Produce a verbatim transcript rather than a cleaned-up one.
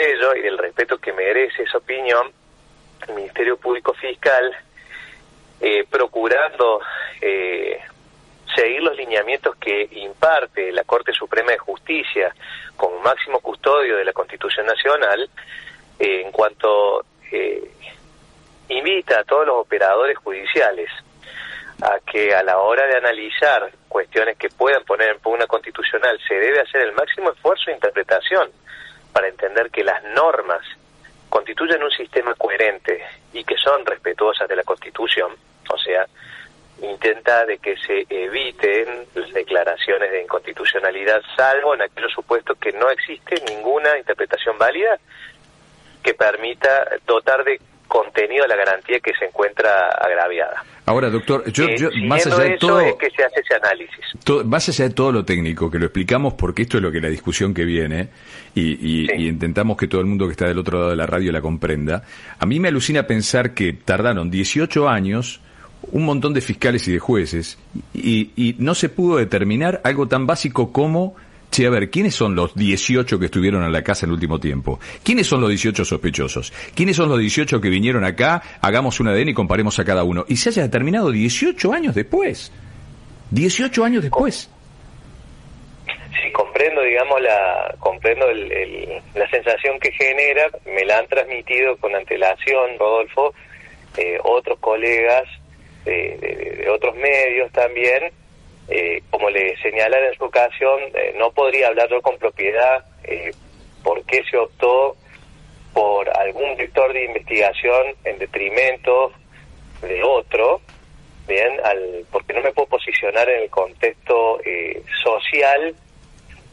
ello y del respeto que merece esa opinión, el Ministerio Público Fiscal, eh, procurando eh, seguir los lineamientos que imparte la Corte Suprema de Justicia como máximo custodio de la Constitución Nacional, eh, en cuanto eh, invita a todos los operadores judiciales a que a la hora de analizar cuestiones que puedan poner en pugna constitucional se debe hacer el máximo esfuerzo de interpretación para entender que las normas constituyen un sistema coherente y que son respetuosas de la Constitución, o sea, intenta de que se eviten las declaraciones de inconstitucionalidad, salvo en aquellos supuestos que no existe ninguna interpretación válida que permita dotar de contenido la garantía que se encuentra agraviada. Ahora, doctor, yo, eh, yo más allá de eso todo, es que se hace ese análisis. Todo, más allá de todo lo técnico, que lo explicamos porque esto es lo que la discusión que viene y, y, sí. y intentamos que todo el mundo que está del otro lado de la radio la comprenda. A mí me alucina pensar que tardaron dieciocho años un montón de fiscales y de jueces y, y no se pudo determinar algo tan básico como, che, a ver, ¿quiénes son los dieciocho que estuvieron en la casa en el último tiempo? ¿Quiénes son los dieciocho sospechosos? ¿Quiénes son los dieciocho que vinieron acá? Hagamos un A D N y comparemos a cada uno. Y se haya determinado dieciocho años después. dieciocho años después. Sí, comprendo, digamos, la comprendo el, el, la sensación que genera. Me la han transmitido con antelación, Rodolfo, eh, otros colegas de, de, de otros medios también. Eh, como le señalara en su ocasión, eh, no podría hablar yo con propiedad eh, por qué se optó por algún vector de investigación en detrimento de otro, bien, al, porque no me puedo posicionar en el contexto eh, social